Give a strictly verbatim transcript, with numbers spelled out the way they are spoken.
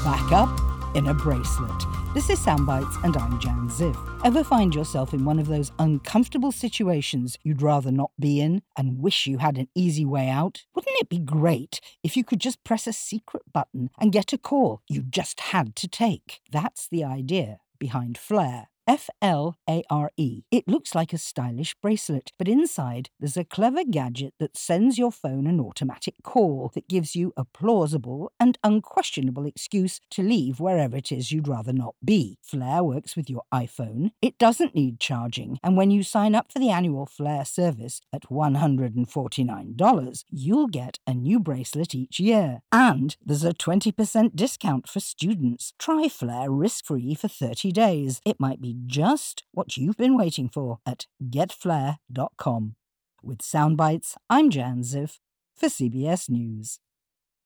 back up in a bracelet. This is Soundbites and I'm Jan Ziv. Ever find yourself in one of those uncomfortable situations you'd rather not be in and wish you had an easy way out? Wouldn't it be great if you could just press a secret button and get a call you just had to take? That's the idea behind Flare. F L A R E. It looks like a stylish bracelet, but inside there's a clever gadget that sends your phone an automatic call that gives you a plausible and unquestionable excuse to leave wherever it is you'd rather not be. Flare works with your iPhone. It doesn't need charging, and when you sign up for the annual Flare service at one hundred forty-nine dollars, you'll get a new bracelet each year. And there's a twenty percent discount for students. Try Flare risk-free for thirty days. It might be just what you've been waiting for at get flare dot com. With Soundbites, I'm Jan Ziv for C B S News.